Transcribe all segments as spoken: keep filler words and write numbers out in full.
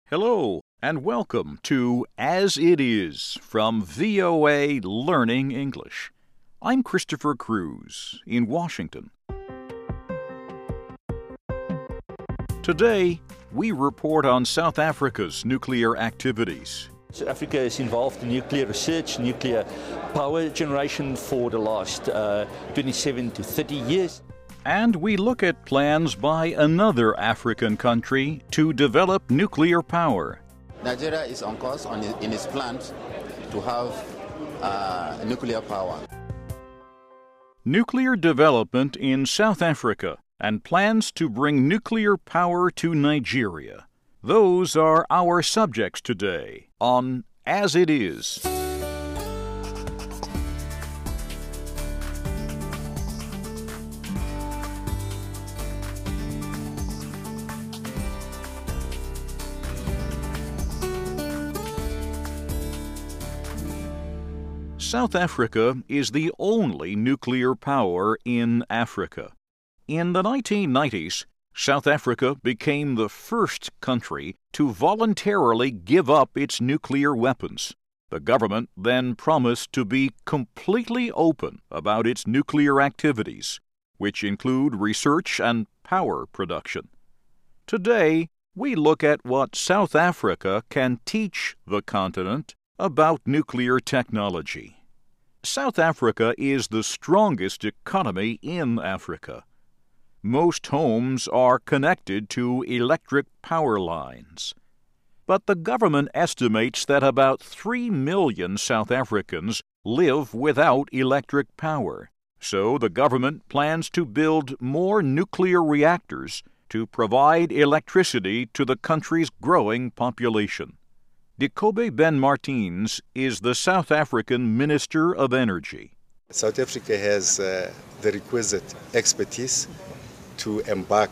Hello, and welcome to As It Is from V O A Learning English. I'm Christopher Cruz in Washington. Today, we report on South Africa's nuclear activities. South Africa is involved in nuclear research, nuclear power generation for the last uh, twenty-seven to thirty years. And we look at plans by another African country to develop nuclear power. Nigeria is on course on, in its plans to have uh, nuclear power. Nuclear development in South Africa and plans to bring nuclear power to Nigeria. Those are our subjects today on As It Is. South Africa is the only nuclear power in Africa. In the nineteen nineties, South Africa became the first country to voluntarily give up its nuclear weapons. The government then promised to be completely open about its nuclear activities, which include research and power production. Today, we look at what South Africa can teach the continent about nuclear technology. South Africa is the strongest economy in Africa. Most homes are connected to electric power lines. But the government estimates that about three million South Africans live without electric power. So the government plans to build more nuclear reactors to provide electricity to the country's growing population. Dikobé Ben Martins is the South African Minister of Energy. South Africa has uh, the requisite expertise to embark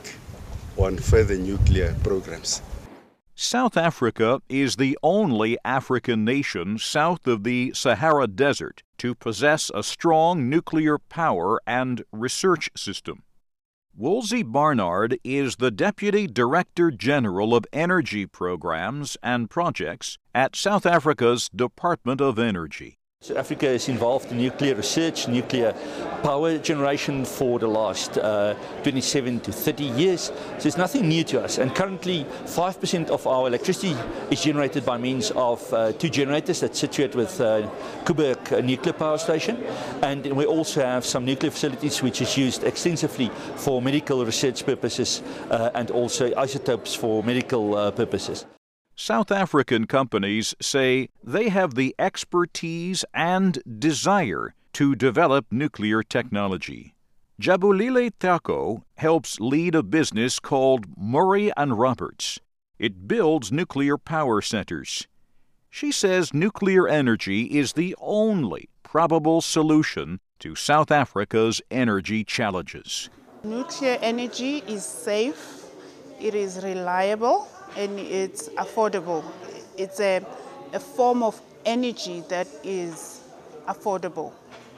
on further nuclear programs. South Africa is the only African nation south of the Sahara Desert to possess a strong nuclear power and research system. Wolsey Barnard is the Deputy Director General of Energy Programs and Projects at South Africa's Department of Energy. South Africa is involved in nuclear research, nuclear power generation for the last uh, twenty-seven to thirty years. So it's nothing new to us. And currently, five percent of our electricity is generated by means of uh, two generators that situate with uh, Koeberg Nuclear Power Station. And we also have some nuclear facilities which is used extensively for medical research purposes uh, and also isotopes for medical uh, purposes. South African companies say they have the expertise and desire to develop nuclear technology. Jabulile Thako helps lead a business called Murray and Roberts. It builds nuclear power centers. She says nuclear energy is the only probable solution to South Africa's energy challenges. Nuclear energy is safe, it is reliable, and it's affordable. It's a, a form of energy that is affordable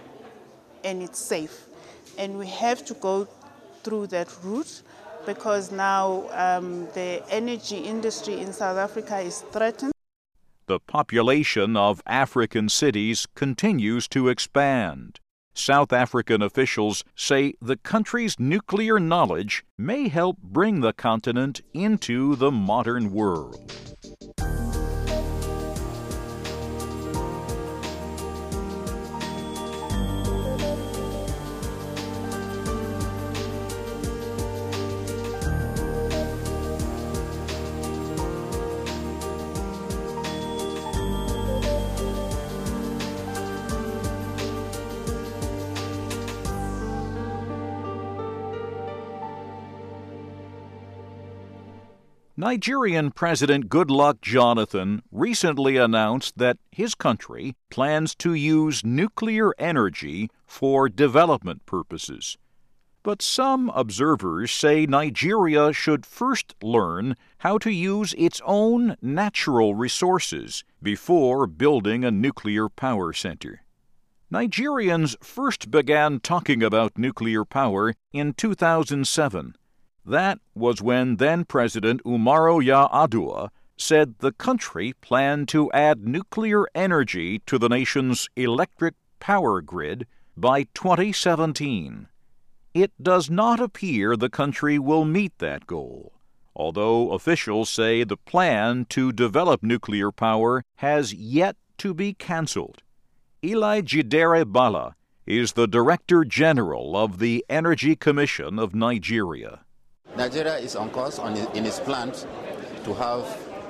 and it's safe. And we have to go through that route because now um, the energy industry in South Africa is threatened. The population of African cities continues to expand. South African officials say the country's nuclear knowledge may help bring the continent into the modern world. Nigerian President Goodluck Jonathan recently announced that his country plans to use nuclear energy for development purposes. But some observers say Nigeria should first learn how to use its own natural resources before building a nuclear power center. Nigerians first began talking about nuclear power in two thousand seven. That was when then-President Umaru Yar'Adua said the country planned to add nuclear energy to the nation's electric power grid by twenty seventeen. It does not appear the country will meet that goal, although officials say the plan to develop nuclear power has yet to be cancelled. Eli Jidere Bala is the Director General of the Energy Commission of Nigeria. Nigeria is on course on, in its plans to have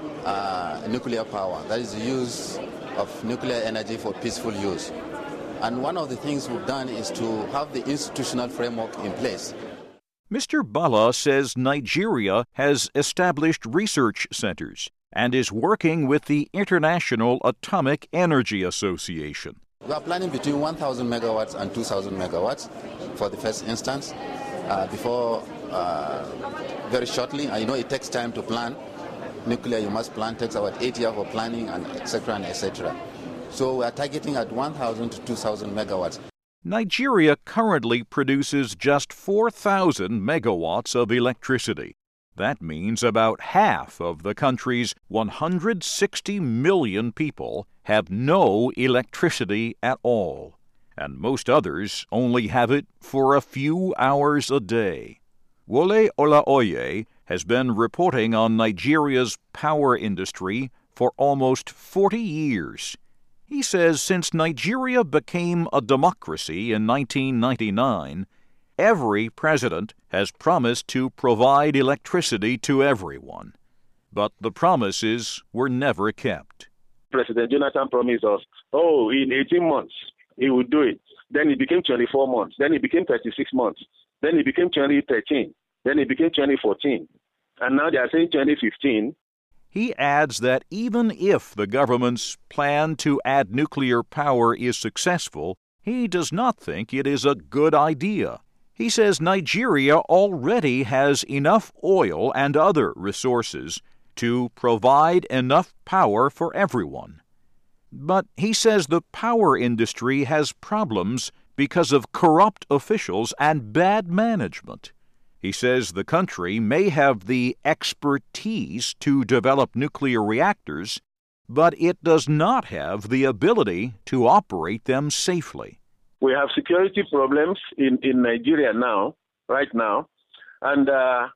uh, nuclear power, that is the use of nuclear energy for peaceful use. And one of the things we've done is to have the institutional framework in place. Mister Bala says Nigeria has established research centers and is working with the International Atomic Energy Association. We are planning between one thousand megawatts and two thousand megawatts for the first instance, uh, before uh, very shortly. And you know it takes time to plan. Nuclear, you must plan, takes about eight years for planning, and et cetera and et cetera. So we are targeting at one thousand to two thousand megawatts. Nigeria currently produces just four thousand megawatts of electricity. That means about half of the country's one hundred sixty million people have no electricity at all, and most others only have it for a few hours a day. Wole Olaoye has been reporting on Nigeria's power industry for almost forty years. He says since Nigeria became a democracy in nineteen ninety-nine, every president has promised to provide electricity to everyone. But the promises were never kept. President Jonathan promised us, oh, in eighteen months, he would do it. Then it became twenty-four months. Then it became thirty-six months. Then it became twenty thirteen. Then it became twenty fourteen. And now they are saying twenty fifteen. He adds that even if the government's plan to add nuclear power is successful, he does not think it is a good idea. He says Nigeria already has enough oil and other resources to provide enough power for everyone. But he says the power industry has problems because of corrupt officials and bad management. He says the country may have the expertise to develop nuclear reactors, but it does not have the ability to operate them safely. We have security problems in, in Nigeria now, right now, and uh,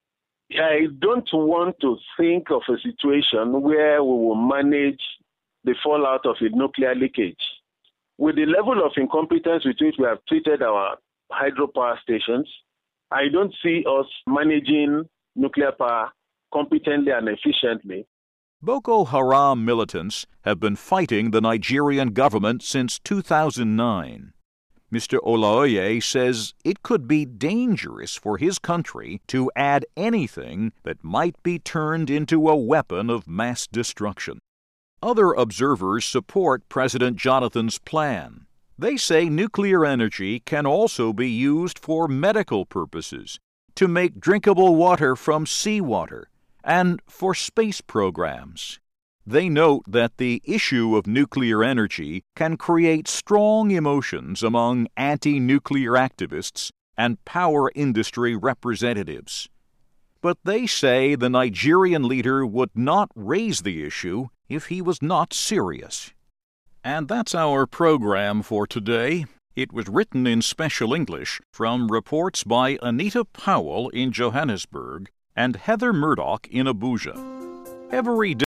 I don't want to think of a situation where we will manage the fallout of a nuclear leakage. With the level of incompetence with which we have treated our hydropower stations, I don't see us managing nuclear power competently and efficiently. Boko Haram militants have been fighting the Nigerian government since two thousand nine. Mister Olaoye says it could be dangerous for his country to add anything that might be turned into a weapon of mass destruction. Other observers support President Jonathan's plan. They say nuclear energy can also be used for medical purposes, to make drinkable water from seawater, and for space programs. They note that the issue of nuclear energy can create strong emotions among anti-nuclear activists and power industry representatives. But they say the Nigerian leader would not raise the issue if he was not serious. And that's our program for today. It was written in special English from reports by Anita Powell in Johannesburg and Heather Murdoch in Abuja. Every day